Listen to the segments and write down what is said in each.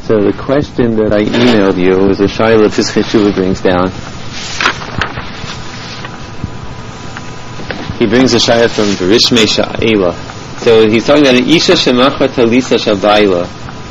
So the question that I emailed you was a Shaila Pischei Teshuva brings down. He brings a Shaila from Berishmei Sha'ela. So he's talking about an Isha Shemachar Talisa Shabayla.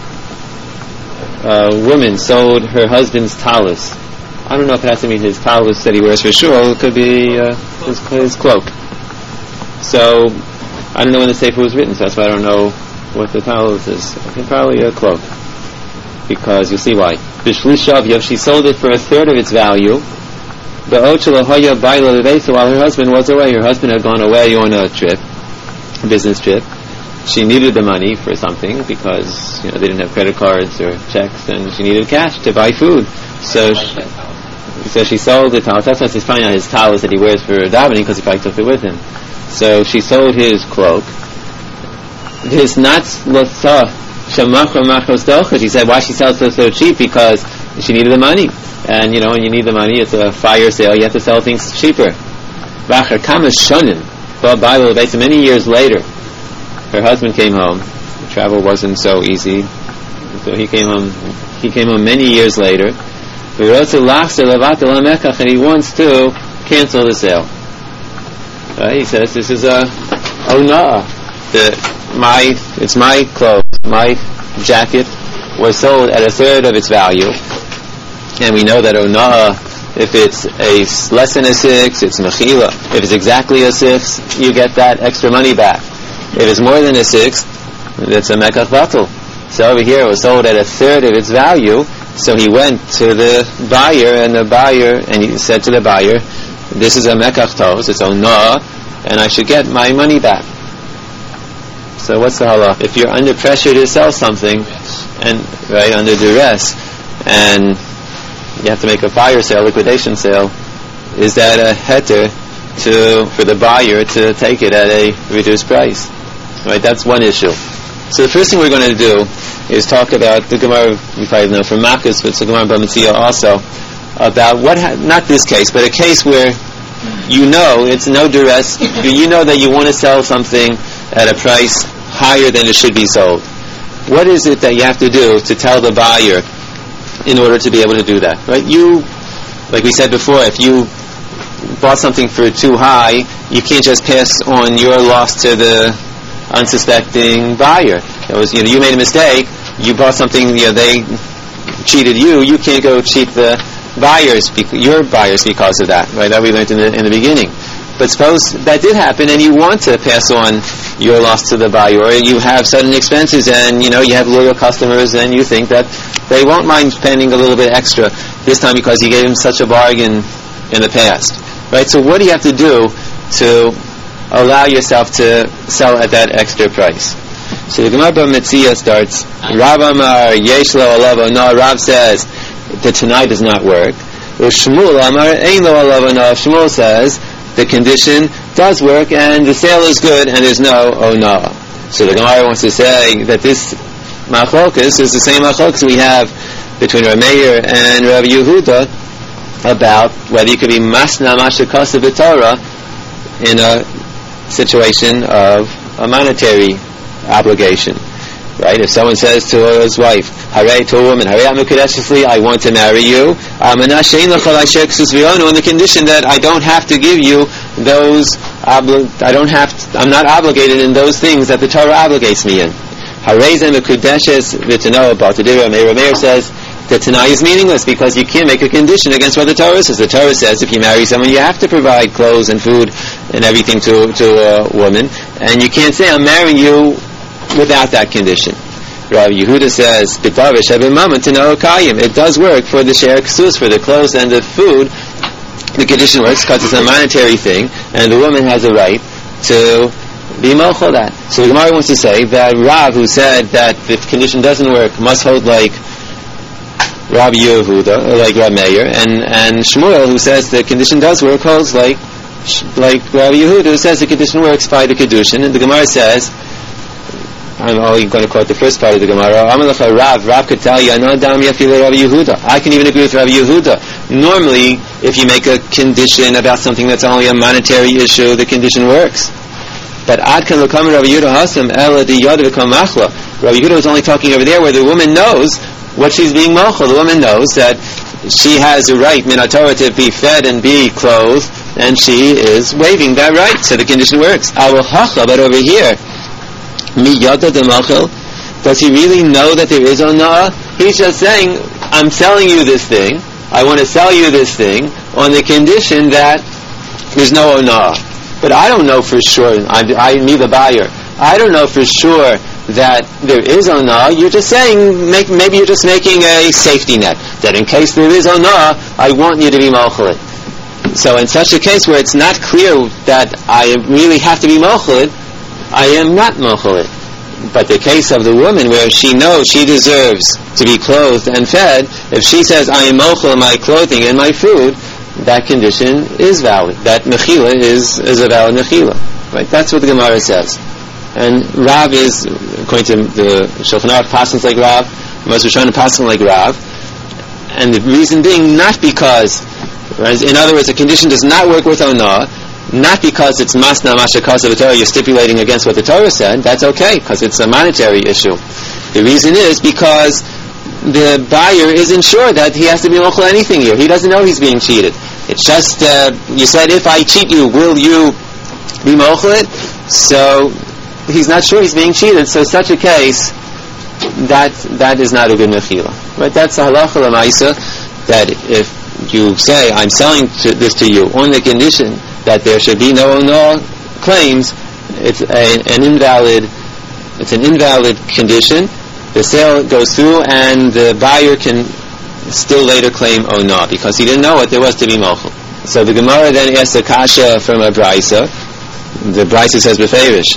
A woman sold her husband's talus. I don't know if it has to mean his talus that he wears for sure. It could be his cloak. So I don't know when the Sefer was written, so that's why I don't know what the talus is. I think probably a cloak. Because you'll see why. B'shlishav, she sold it for a third of its value. So while her husband was away, her husband had gone away on a trip, a business trip. She needed the money for something because they didn't have credit cards or checks, and she needed cash to buy food. So she sold the talus. That's why she's finding out his talus that he wears for davening, because he probably took it with him. So she sold his cloak. His nats lotah. She said why she sells so cheap, because she needed the money, and when you need the money, it's a fire sale, you have to sell things cheaper. Many years later, her husband came home. Travel wasn't so easy, so he came home many years later, and he wants to cancel the sale. He says this is a ona'ah. It's my clothes, my jacket was sold at a third of its value, and we know that ona'ah, if it's less than a six, it's mechila. If it's exactly a six, you get that extra money back. If it's more than a six, it's a mekach batel. So over here it was sold at a third of its value, so he went to the buyer, and he said to the buyer, this is a mekach tos, it's ona'ah, and I should get my money back. So what's the halach? If you're under pressure to sell something, and under duress, and you have to make a fire sale, liquidation sale, is that a heter for the buyer to take it at a reduced price? Right, that's one issue. So the first thing we're going to do is talk about the Gemara, you probably know from Makos, but it's the Gemara B'Metzia also, about not this case, but a case where it's no duress, you know that you want to sell something at a price higher than it should be sold. What is it that you have to do to tell the buyer in order to be able to do that? Right? Like we said before, if you bought something for too high, you can't just pass on your loss to the unsuspecting buyer. It was, you made a mistake, you bought something, they cheated you, you can't go cheat the your buyers because of that, right? That we learned in the beginning. But suppose that did happen and you want to pass on your loss to the buyer, or you have sudden expenses and you have loyal customers and you think that they won't mind spending a little bit extra this time because you gave them such a bargain in the past, right? So what do you have to do to allow yourself to sell at that extra price? So the Gemara B'Metzia starts, Rav Amar Yesh Lo Alav Ona'ah. Rav says the Tanai does not work. Shmuel Amar Ein Lo Alav Ona'ah. Shmuel says the condition does work and the sale is good and there's no ona'ah. So the Gemara wants to say that this machlokas is the same machlokas we have between Rav Meir and Rav Yehuda about whether you could be masna mashakasa b'Torah in a situation of a monetary obligation. Right? If someone says to his wife, to a woman, I want to marry you, on the condition that I don't have to give you those, I'm not obligated in those things that the Torah obligates me in. Meir says that Tanai is meaningless because you can't make a condition against what the Torah says. The Torah says if you marry someone, you have to provide clothes and food and everything to a woman, and you can't say I'm marrying you without that condition. Rav Yehuda says it does work for the share ksus, for the clothes and the food. The condition works because it's a monetary thing, and the woman has a right to be mochel that. So the Gemara wants to say that Rav, who said that the condition doesn't work, must hold like Rav Yehuda, or like Rav Meir, and Shmuel, who says the condition does work, holds like Rav Yehuda, who says the condition works by the kedushin. And the Gemara says, I'm only going to quote the first part of the Gemara. Rav could tell you, I can even agree with Rav Yehuda. Normally, if you make a condition about something that's only a monetary issue, the condition works. But Ad kan l'kam Rav Yehuda hasam ela di yad v'kam machla. Rav Yehuda was only talking over there where the woman knows what she's being mochel. The woman knows that she has a right, min Torah, to be fed and be clothed, and she is waiving that right, so the condition works. But over here, mi yada de mochel, does he really know that there is onah? He's just saying, I'm selling you this thing, I want to sell you this thing, on the condition that there's no onah. But I don't know for sure, I'm the buyer, I don't know for sure that there is onah. You're just saying, maybe you're just making a safety net, that in case there is onah, I want you to be mochel it. So in such a case where it's not clear that I really have to be mochel it, I am not mochel it. But the case of the woman where she knows she deserves to be clothed and fed, if she says, I am mochel my clothing and my food, that condition is valid. That mechila is a valid mechila. Right? That's what the Gemara says. And Rav is, according to the Shulchan Aruch, passes like Rav, Moshe Shana passes like Rav, and the reason being not because, in other words, a condition does not work with onah, not because it's masna mashakasa v'torah, you're stipulating against what the Torah said. That's okay, because it's a monetary issue. The reason is because the buyer isn't sure that he has to be mochel anything here. He doesn't know he's being cheated. It's just, you said, if I cheat you, will you be mochel it? So he's not sure he's being cheated, so such a case, that is not a good mechila. Right? That's a halacha l'maisa, that if you say, I'm selling this to you on the condition that there should be no onah claims, it's an invalid condition. The sale goes through, and the buyer can still later claim onah, because he didn't know what there was to be mochel. So the Gemara then asks a kasha from a brisa. The brisa says beferish,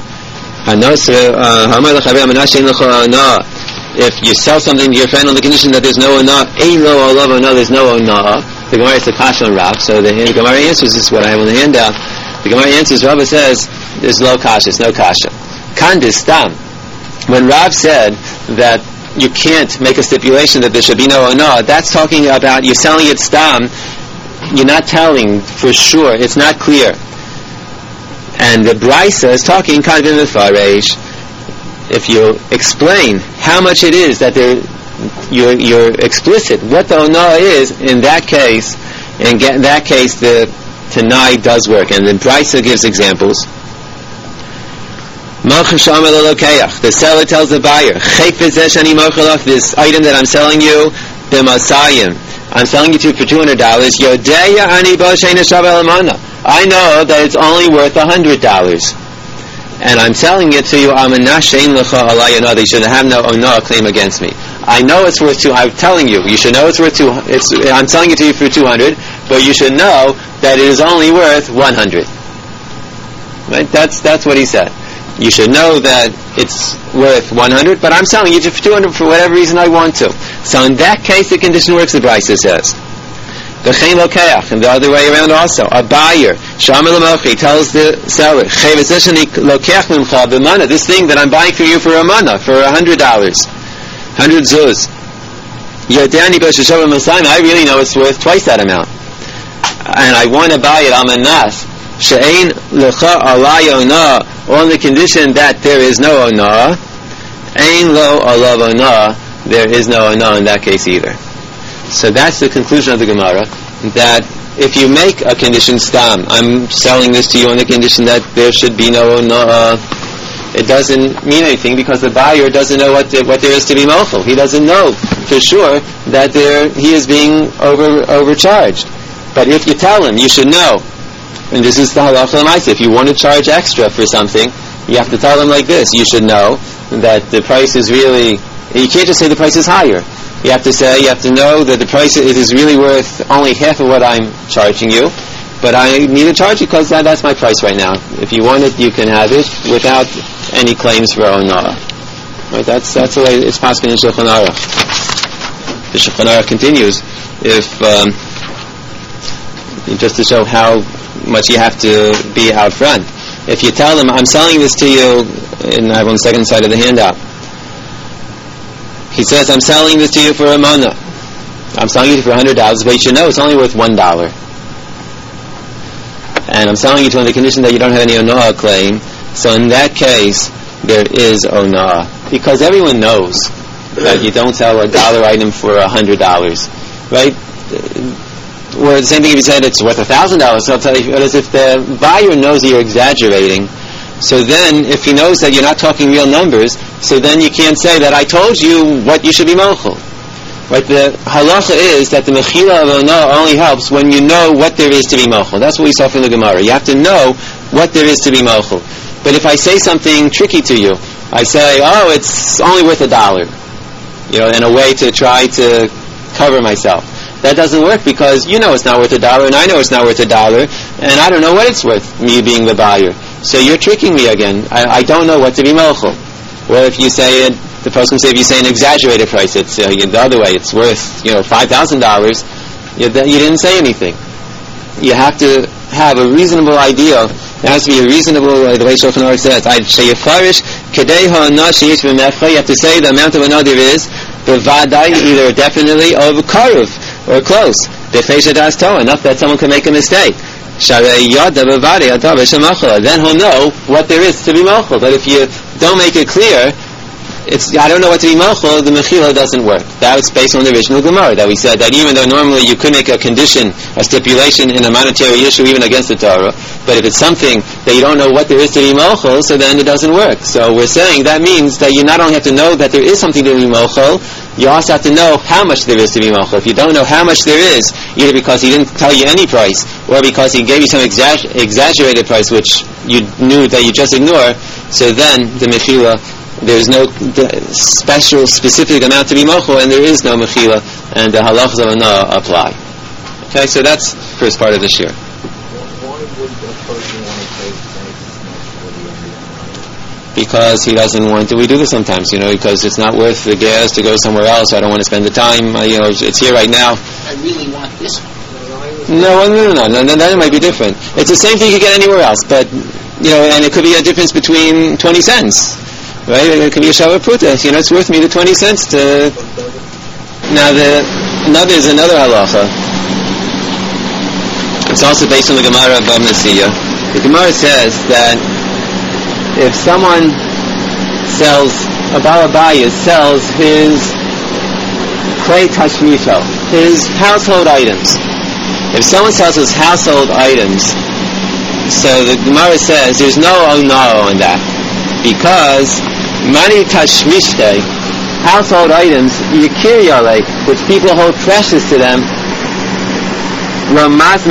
if you sell something to your friend on the condition that there's no onah, there's no onah. The Gemara is the kasha on Rav. So the Gemara answers, this is what I have on the handout. The Gemara answers, Rav says, there's no kasha, it's no kasha. Kandis stam. When Rav said that you can't make a stipulation that there should be no onah, that's talking about you're selling it stam, you're not telling for sure, it's not clear. And the brisa is talking kind of in the faresh. If you explain how much it is that you're explicit what the onah is, in that case, the tanai does work. And the brisa gives examples. The seller tells the buyer, this item that I'm selling you, I'm selling it to you for $200. I know that it's only worth $100, and I'm selling it to you. They should have no onah claim against me. I know it's worth I'm telling you, you should know it's worth I'm selling it to you for $200, but you should know that it is only worth $100. Right? That's what he said. You should know that it's worth $100, but I'm selling you for $200 for whatever reason I want to. So in that case, the condition works, the brisa says. And the other way around also. A buyer, tells the seller, this thing that I'm buying for you for a mana, for $100, 100 zuz. I really know it's worth twice that amount. And I want to buy it amanas, she'ein lecha alay onah, on the condition that there is no onah, ein lo alav onah, there is no onah in that case either. So that's the conclusion of the Gemara, that if you make a condition stam, I'm selling this to you on the condition that there should be no onah, it doesn't mean anything, because the buyer doesn't know what there is to be mochel. He doesn't know for sure that he is being overcharged. But if you tell him, you should know, and this is the halacha l'maaseh, if you want to charge extra for something, you have to tell them like this, you should know that the price is really, you can't just say the price is higher. You have to know that the price, it is really worth only half of what I'm charging you, but I need to charge you because that's my price right now. If you want it, you can have it without any claims for onah. Right? That's the way it's passed in Shulchan Aruch. The Shulchan Aruch continues, just to show how much you have to be out front. If you tell them, I'm selling this to you, and I have on the second side of the handout, he says, I'm selling this to you for a mana. I'm selling it for $100, but you should know it's only worth $1. And I'm selling it on the condition that you don't have any onah claim. So in that case, there is onah. Because everyone knows that you don't sell a dollar item for $100, right? Or the same thing if you said it's worth $1,000, so I'll tell you, as if the buyer knows that you're exaggerating. So then, if he knows that you're not talking real numbers, so then you can't say that I told you what you should be mochel. Right? The halacha is that the mechila of ona only helps when you know what there is to be mochel. That's what we saw from the Gemara. You have to know what there is to be mochel. But if I say something tricky to you, I say, oh, it's only worth $1, in a way to try to cover myself. That doesn't work because you know it's not worth $1, and I know it's not worth $1, and I don't know what it's worth, me being the buyer. So you're tricking me again. I don't know what to be mochel. Well, if you say it, the person say if you say an exaggerated price, it's the other way. It's worth $5,000. You didn't say anything. You have to have a reasonable idea. There has to be a reasonable, the way Shulchan Aruch says, you have to say the amount of anah there is, b'vadai, either definitely or karuv, or close. Enough that someone can make a mistake. Then he'll know what there is to be mochel. But if you don't make it clear, I don't know what to be mochel, the mechila doesn't work. That was based on the original Gemara, that we said that even though normally you could make a condition, a stipulation in a monetary issue even against the Torah, but if it's something that you don't know what there is to be mochel, so then it doesn't work. So we're saying that means that you not only have to know that there is something to be mochel, you also have to know how much there is to be mochel. If you don't know how much there is, either because he didn't tell you any price, or because he gave you some exaggerated price which you knew that you just ignore, so then the mechila, there's no special, specific amount to be mochel, and there is no mechila, and the halachas of anah apply. Okay, so that's the first part of this year. Why would a person want to take because he doesn't want to. We do this sometimes, because it's not worth the gas to go somewhere else. I don't want to spend the time. It's here right now. I really want this one. No, that might be different. It's the same thing you get anywhere else, but and it could be a difference between 20 cents, right? It could be a shavar pruta. It's worth me the 20 cents to. Now there's another halacha. It's also based on the Gemara of Bava Metzia. The Gemara says that if someone sells, a Baal Abayis sells his clay tashmisho, his household items. If someone sells his household items, so the Gemara says there's no onah on that, because mani tashmishte, household items, yikiriyale, which people hold precious to them, they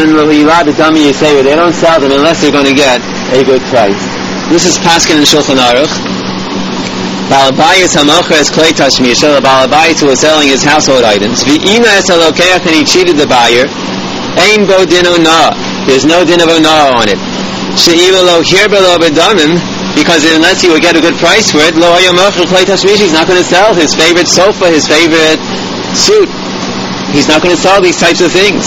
don't sell them unless they're going to get a good price. This is Paskin and Shulchan Aruch. Baal Abayis hamocher es klei tashmisha. The Baal Abayis who was selling his household items. V'ina es halokeach, and he cheated the buyer. Ein bo din onah. There's no din of onah on it. She'ilu lo hirba lo bedamim, because unless he would get a good price for it, lo hayomocher klei tashmisha. He's not going to sell his favorite sofa, his favorite suit. He's not going to sell these types of things.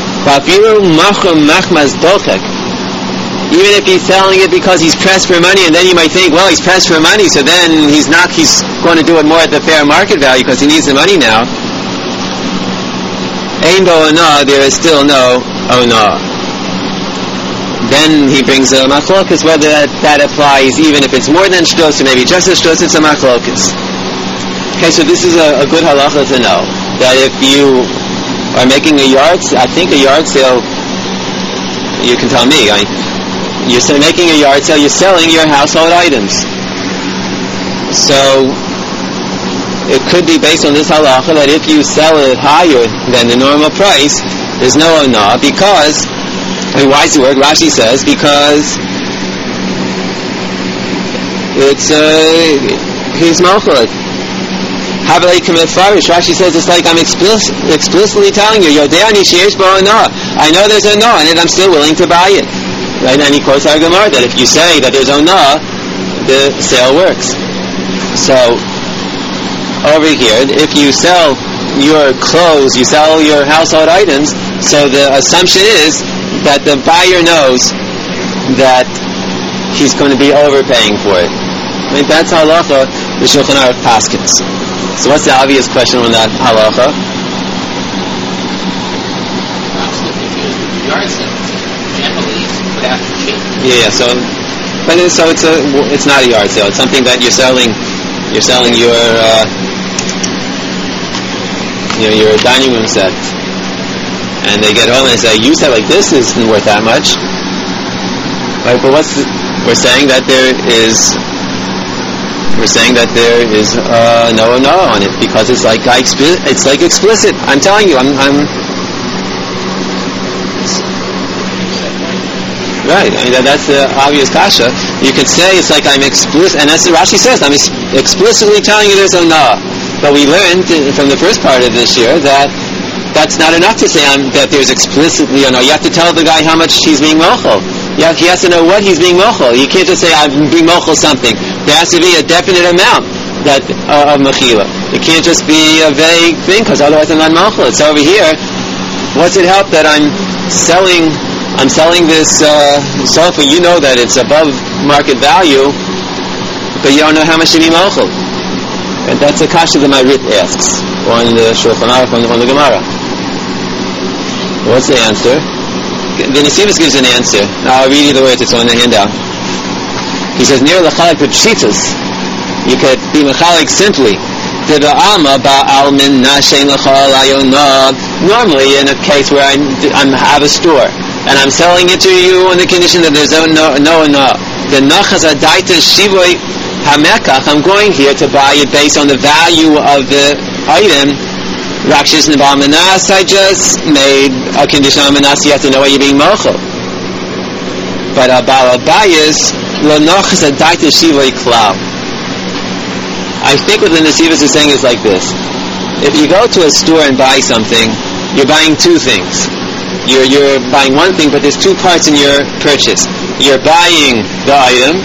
Even if he's selling it because he's pressed for money, and then you might think, well, he's pressed for money, so then he's going to do it more at the fair market value because he needs the money now. Ein bo onah, there is still no onah. Then he brings a machlokas, whether that applies even if it's more than shtos, or maybe just a shtos, it's a machlokas. Okay, so this is a good halacha to know, that if you are making a yard sale, you can tell me, you're making a yard sale, you're selling your household items. So it could be based on this halacha that if you sell it higher than the normal price, there's no onah, because, and why does it work? Rashi says, because it's he's malchut. Rashi says it's like I'm explicitly telling you, I know there's onah in it, I'm still willing to buy it. Right? And he quotes our Gemara that if you say that there's onah, the sale works. So over here, if you sell your clothes, you sell your household items, so the assumption is that the buyer knows that he's going to be overpaying for it. I mean, that's halacha, the Shulchan Aruch paskins. So what's the obvious question on that halacha? Yeah, so it's not a yard sale. It's something that you're selling your your dining room set, and they get home and they say, you said like this isn't worth that much, right? But we're saying that there is no on it, because it's like explicit. I'm telling you, I'm right. I mean, that's the obvious kasha. You could say it's like I'm explicit, and that's what Rashi says. I'm explicitly telling you there's no. But we learned from the first part of this year that that's not enough to say that there's explicitly a no. You have to tell the guy how much he's being mochel. He has to know what he's being mochel. You can't just say I'm being mochel something. There has to be a definite amount of mechila. It can't just be a vague thing, because otherwise I'm not mochel. It's over here. What's it help that I'm selling this sofa? You know that it's above market value, but you don't know how much to be mochel. And that's a kasha that my Rit asks on the Shulchan Aruch, on the Gemara. What's the answer? The Nesivos gives an answer. Now I'll read you the words. It's on the handout. He says, "Near l'chalik b'pshitus, you could be mechalik simply. Normally, in a case where I have a store and I'm selling it to you on the condition that there's no. The nachas adaita shivoi hamekach. I'm going here to buy it based on the value of the item. Rakshis Nabal Manas, I just made a condition on Manas, you have to know what you're being mochel. But Abal Abayis, Lo Nochas Adaita Shivoi Klau. I think what the Nesivos is saying is like this. If you go to a store and buy something, you're buying two things. You're buying one thing, but there's two parts in your purchase. You're buying the item,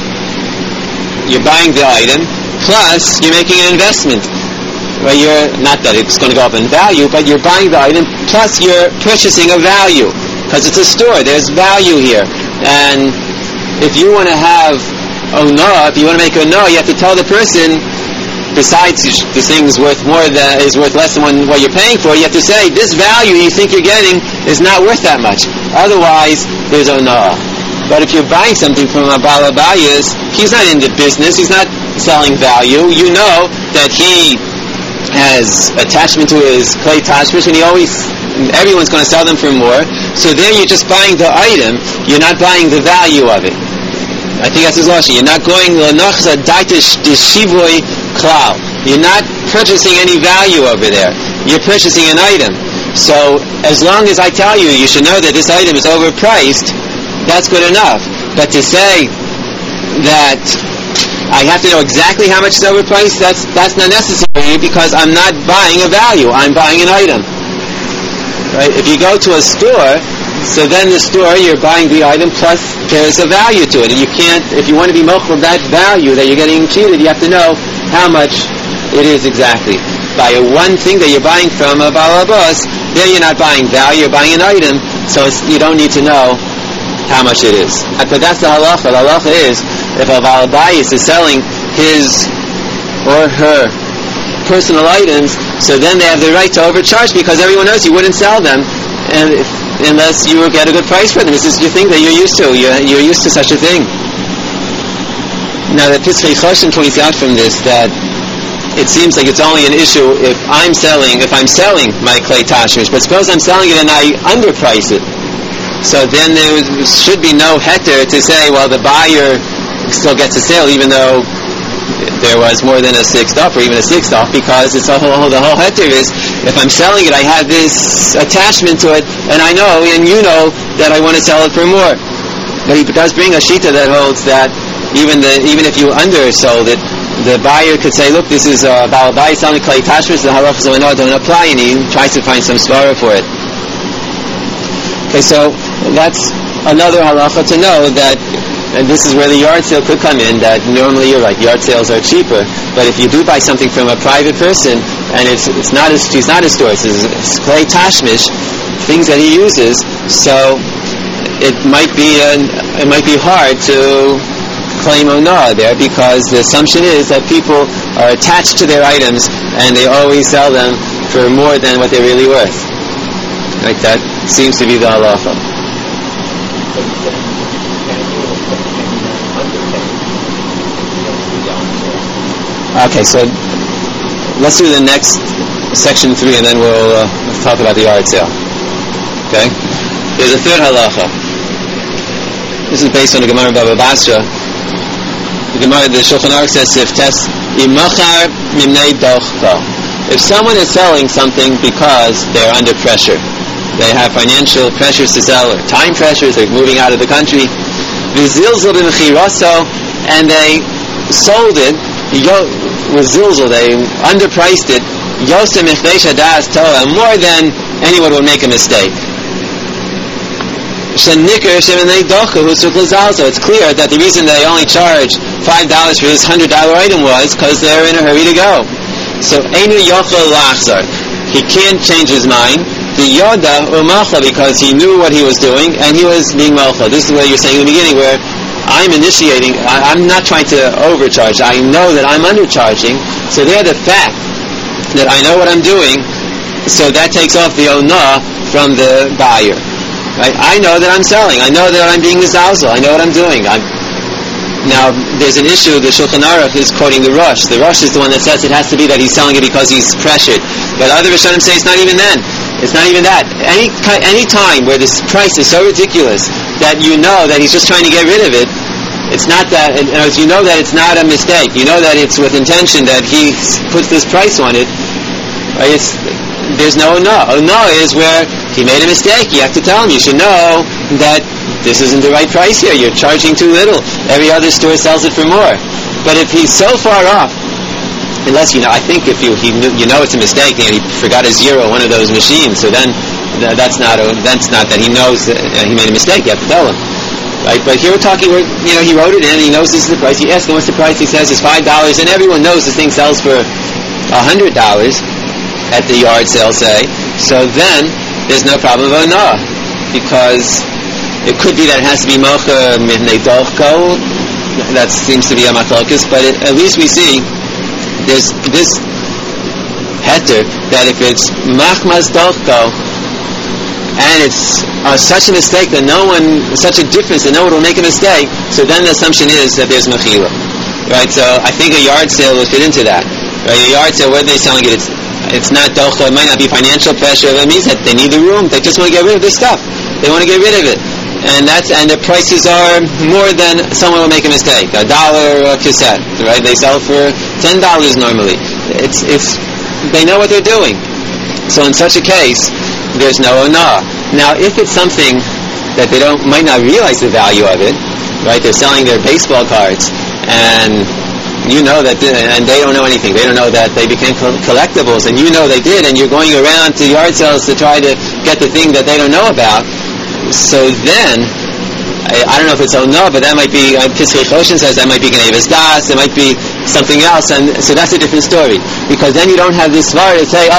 plus you're making an investment. Well, you're not that it's going to go up in value, but you're buying the item, plus you're purchasing a value, because it's a store. There's value here. And if you want to have if you want to make a you have to tell the person, besides this thing is worth less than what you're paying for, you have to say, this value you think you're getting is not worth that much. Otherwise, there's But if you're buying something from a Baal Abayis, he's not in the business, he's not selling value. You know that he has attachment to his clay tashmish, and everyone's going to sell them for more. So there you're just buying the item, you're not buying the value of it. I think that's his lashon. You're not going l'nochza daitish d'shivoi klau. You're not purchasing any value over there. You're purchasing an item. So as long as I tell you, you should know that this item is overpriced, that's good enough. But to say that I have to know exactly how much is overpriced, that's not necessary, because I'm not buying a value, I'm buying an item. Right? If you go to a store, so then the store, you're buying the item plus there's a value to it. And you can't, if you want to be mochel that value that you're getting cheated, you have to know how much it is exactly. By one thing that you're buying from a Baal Abos, there you're not buying value, you're buying an item, so you don't need to know how much it is. But that's the halacha. The halacha is, if a Baal Abayis is selling his or her personal items, so then they have the right to overcharge, because everyone knows you wouldn't sell them unless you get a good price for them. This is your thing that you're used to. You're used to such a thing. Now, the Pitzchei Choshen points out from this that it seems like it's only an issue if I'm selling my clay tashmish, but suppose I'm selling it and I underprice it. So then there should be no heter to say, well, the buyer still gets a sale even though there was more than a sixth off or even a sixth off, because it's the whole heter is, if I'm selling it, I have this attachment to it, and I know, and you know, that I want to sell it for more. But he does bring a shita that holds that even if you undersold it, the buyer could say, look, this is Baal Abayis selling clay tashmish, the halachas don't apply, and he tries to find some svara for it. Okay, so that's another halacha to know that, and this is where the yard sale could come in, that normally you're right, yard sales are cheaper, but if you do buy something from a private person, and he's not a store, it's clay tashmish, things that he uses, so it might be hard to claim onah there, because the assumption is that people are attached to their items, and they always sell them for more than what they're really worth. Like that seems to be the halacha. Okay, so let's do the next section 3, and then we'll talk about the yard sale. Okay? There's a third halacha. This is based on the Gemara Baba Basra. The Gemara, the Shulchan Aruch says, if someone is selling something because they're under pressure, they have financial pressures to sell, or time pressures, they're moving out of the country, and they sold it, with zilzul, they underpriced it, more than anyone would make a mistake. It's clear that the reason they only charge $5 for this $100 item was because they're in a hurry to go. So he can't change his mind. Because he knew what he was doing and he was being malcha. This is what you're saying in the beginning, where I'm initiating. I'm not trying to overcharge. I know that I'm undercharging. So there, the fact that I know what I'm doing, so that takes off the onah from the buyer. Right? I know that I'm selling. I know that I'm being mizalzel. I know what I'm doing. Now, there's an issue. The Shulchan Aruch is quoting the Rosh. The Rosh is the one that says it has to be that he's selling it because he's pressured. But other Rishonim say it's not even then. It's not even that. Any time where this price is so ridiculous that you know that he's just trying to get rid of it, it's not that. You know that it's not a mistake. You know that it's with intention that he puts this price on it. Right? There's no no. No is where he made a mistake. You have to tell him. You should know that this isn't the right price here. You're charging too little. Every other store sells it for more. But if he's so far off, unless I think if you know it's a mistake and he forgot a zero on one of those machines, so then that's not that he knows that he made a mistake. You have to tell him, right? But here we're talking where he wrote it in. He knows this is the price. You ask him what's the price. He says it's $5, and everyone knows this thing sells for $100 at the yard sale, say. So then there's no problem of no, because it could be that it has to be mocha midnei dochko. That seems to be a machlokas, but at least we see there's this heter that if it's machmas dochko and it's such a mistake that such a difference that no one will make a mistake, so then the assumption is that there's mechila, right? So I think a yard sale will fit into that, right? A yard sale, where are they selling it? It's not dochko. It might not be financial pressure. That means that they need the room. They just want to get rid of this stuff. They want to get rid of it. And the prices are more than someone will make a mistake. $1 a cassette, right? They sell for $10 normally. They know what they're doing. So in such a case, there's no onah. Now, if it's something that they might not realize the value of it, right? They're selling their baseball cards, and you know that, and they don't know anything. They don't know that they became collectibles, and you know they did, and you're going around to yard sales to try to get the thing that they don't know about. So then, I don't know if it's no, but that might be, Pischei Choshen says that might be Genevas Das, it might be something else, and so that's a different story. Because then you don't have this svar to say,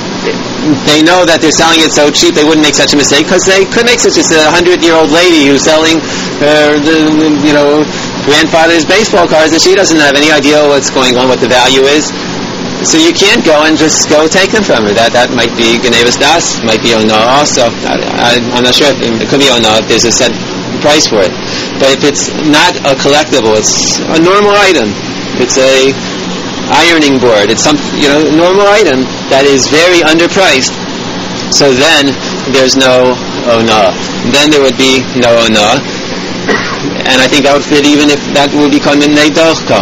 they know that they're selling it so cheap, they wouldn't make such a mistake, because they could make such a 100-year-old lady who's selling her, grandfather's baseball cards, and she doesn't have any idea what's going on, what the value is. So you can't go and just go take them from her. That might be Genevas Das, might be Ona also. I'm not sure. It could be Ona if there's a set price for it. But if it's not a collectible, it's a normal item. It's a ironing board. It's some normal item that is very underpriced. So then there's no Ona. Then there would be no Ona. And I think that would fit even if that would become Midnei Dochko.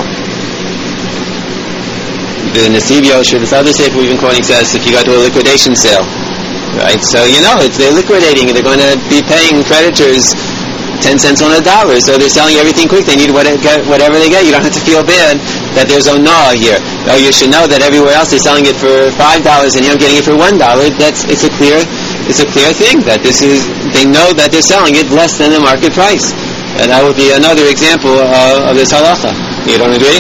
The Nesiv Yosher, this other sefer we've been quoting, says if you go to a liquidation sale, right? So they're liquidating, they're going to be paying creditors 10 cents on $1, so they're selling everything quick. They need whatever they get. You don't have to feel bad that there's onah here. Oh, you should know that everywhere else they're selling it for $5 and you're getting it for $1. It's a clear thing that they know that they're selling it less than the market price, and that would be another example of this halacha. You don't agree?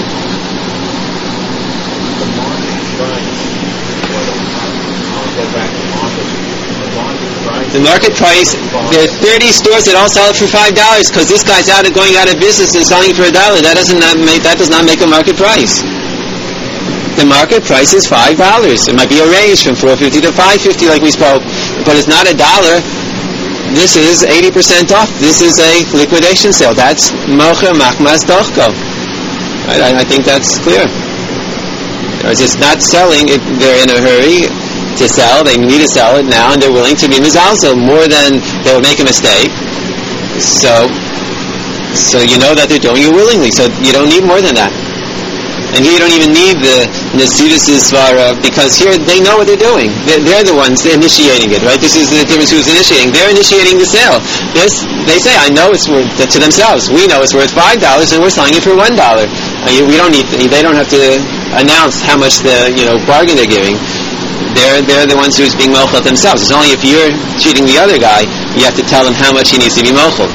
The market price, there are 30 stores that all sell it for $5 because this guy's going out of business and selling it for $1. That does not make a market price. The market price is $5. It might be a range from $4.50 to $5.50 like we spoke, but it's not $1. This is 80% off. This is a liquidation sale. That's mocher machmas dochko. Right? I think that's clear. It's just not selling. They're in a hurry. to sell. They need to sell it now, and they're willing to be mizalzel more than they would make a mistake. So you know that they're doing it willingly. So you don't need more than that. And here you don't even need the Nesidus' svara, because here they know what they're doing. They're the ones initiating it, right? This is the difference who's initiating. They're initiating the sale. They say, I know it's worth, to themselves, we know it's worth $5 and we're selling it for $1. We don't need, they don't have to announce how much the, bargain they're giving. They're the ones who's being mochel themselves. It's only if you're cheating the other guy, you have to tell him how much he needs to be mochel.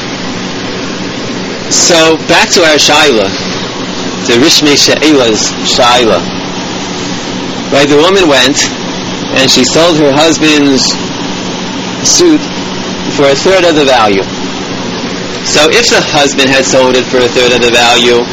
So, back to our shaila. The Rishmei She'ela's Shaila. Right, the woman went and she sold her husband's suit for a third of the value. So if the husband had sold it for a third of the value,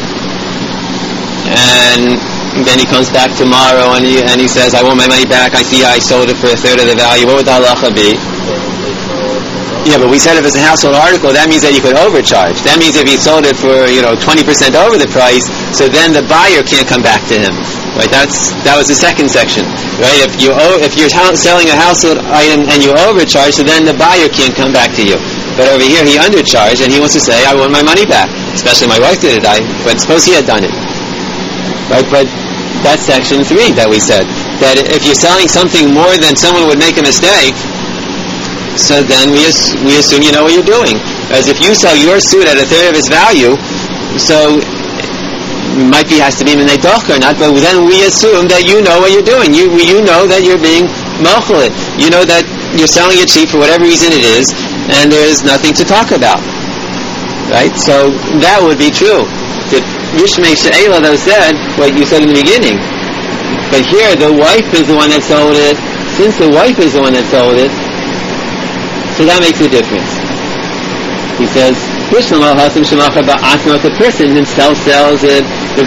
and then he comes back tomorrow and he says, I want my money back, I see I sold it for a third of the value, what would the halacha be? Yeah, but we said if it's a household article, that means that you could overcharge. That means if he sold it for 20% over the price, so then the buyer can't come back to him. Right? That was the second section. Right? If you're selling a household item and you overcharge, so then the buyer can't come back to you. But over here he undercharged and he wants to say, I want my money back. Especially my wife did it. But suppose he had done it. Right? But that's section 3 that we said. That if you're selling something more than someone would make a mistake, so then we assume you know what you're doing. Whereas if you sell your suit at a third of its value, so might be has to be minei docha or not, but then we assume that you know what you're doing. You know that you're being mochelit. You know that you're selling it cheap for whatever reason it is, and there's nothing to talk about. Right? So that would be true. The Rishmei She'ela though said what you said in the beginning. But here the wife is the one that sold it. Since the wife is the one that sold it, so that makes a difference. He says, the person himself sells it. A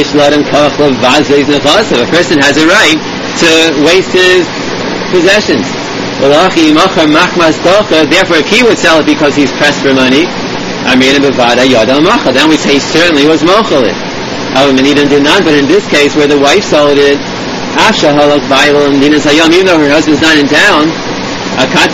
person has a right to waste his possessions. Therefore, if he would sell it because he's pressed for money, then we say he certainly was mochel it. But in this case, where the wife sold it, even though her husband's not in town, she might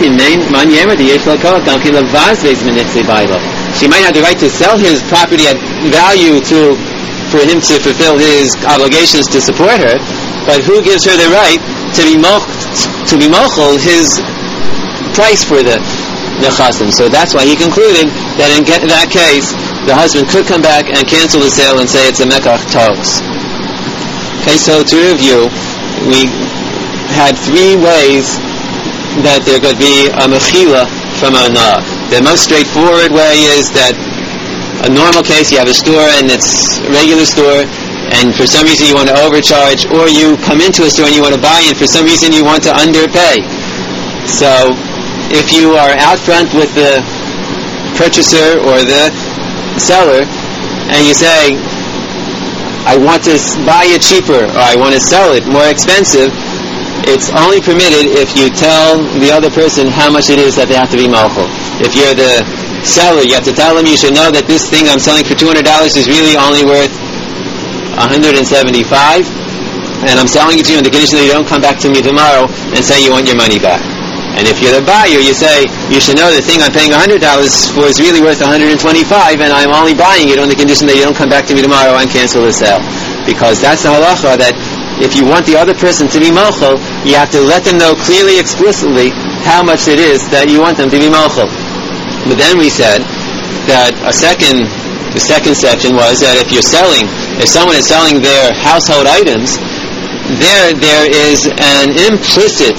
have the right to sell his property at value for him to fulfill his obligations to support her, but who gives her the right to be mochel his price for the nechasim? So that's why he concluded that in that case the husband could come back and cancel the sale and say it's a mekach tos. Okay, so to review, we had 3 ways that there could be a mechila from a na. The most straightforward way is that a normal case, you have a store and it's a regular store, and for some reason you want to overcharge, or you come into a store and you want to buy and for some reason you want to underpay. So if you are out front with the purchaser or the seller and you say, I want to buy it cheaper or I want to sell it more expensive, it's only permitted if you tell the other person how much it is that they have to be mochel. If you're the seller, you have to tell them, you should know that this thing I'm selling for $200 is really only worth $175, and I'm selling it to you on the condition that you don't come back to me tomorrow and say you want your money back. And if you're the buyer, you say, you should know the thing I'm paying $100 for is really worth $125, and I'm only buying it on the condition that you don't come back to me tomorrow and cancel the sale. Because that's the halacha, that if you want the other person to be mochel, you have to let them know clearly, explicitly, how much it is that you want them to be mochel. But then we said that the second section was that if someone is selling their household items, there is an implicit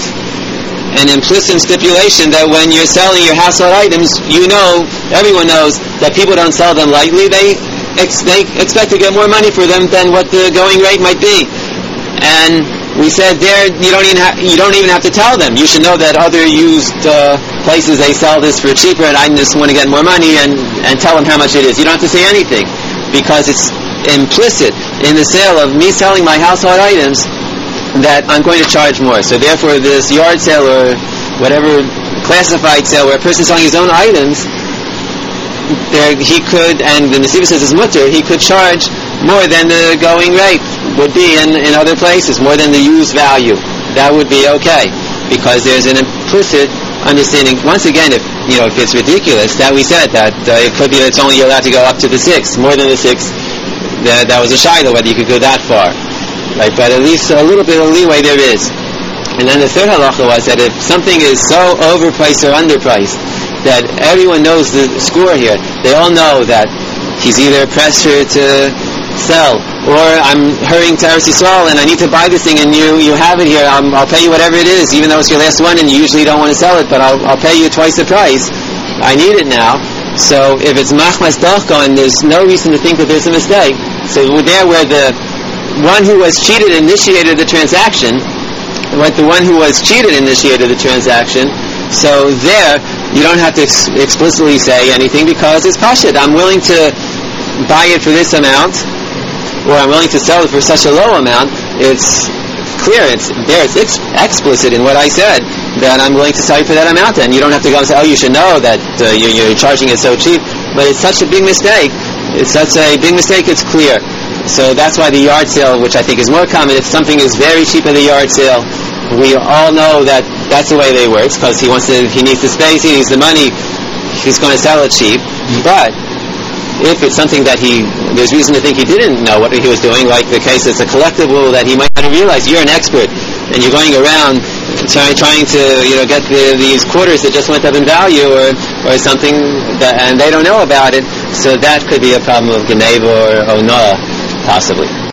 stipulation that when you're selling your household items, everyone knows that people don't sell them lightly. They expect to get more money for them than what the going rate might be. And we said there, you don't even have to tell them. You should know that other used places, they sell this for cheaper, and I just want to get more money, and tell them how much it is. You don't have to say anything, because it's implicit in the sale of me selling my household items that I'm going to charge more. So therefore, this yard sale or whatever classified sale where a person is selling his own items, he could, and the Nesiva says it's mutter, he could charge more than the going rate would be in other places, more than the used value. that would be okay, because there's an implicit understanding. Once again, if it's ridiculous that we said that it could be that it's only allowed to go up to the 6, more than the 6, that was a shiloh whether you could go that far, right? But at least a little bit of leeway there is. And then the third halacha was that if something is so overpriced or underpriced that everyone knows the score here, they all know that he's either pressured to sell, or I'm hurrying to Eretz Yisrael and I need to buy this thing, and you have it here. I'll pay you whatever it is, even though it's your last one and you usually don't want to sell it, but I'll pay you twice the price. I need it now. So if it's machmas dachka and there's no reason to think that there's a mistake, so there where the one who was cheated initiated the transaction, the one who was cheated initiated the transaction, so there you don't have to explicitly say anything, because it's pashut. I'm willing to buy it for this amount, or I'm willing to sell it for such a low amount. It's clear, it's explicit in what I said, that I'm willing to sell you for that amount, and you don't have to go and say, you should know that you're charging it so cheap. But it's such a big mistake. It's clear. So that's why the yard sale, which I think is more common, if something is very cheap at the yard sale, we all know that that's the way they work, because he needs the space, he needs the money, he's going to sell it cheap. But if it's something that there's reason to think he didn't know what he was doing, like the case it's a collectible that he might not have realized, you're an expert, and you're going around trying to get these quarters that just went up in value, or something, and they don't know about it, so that could be a problem of Geneva or Onah, possibly.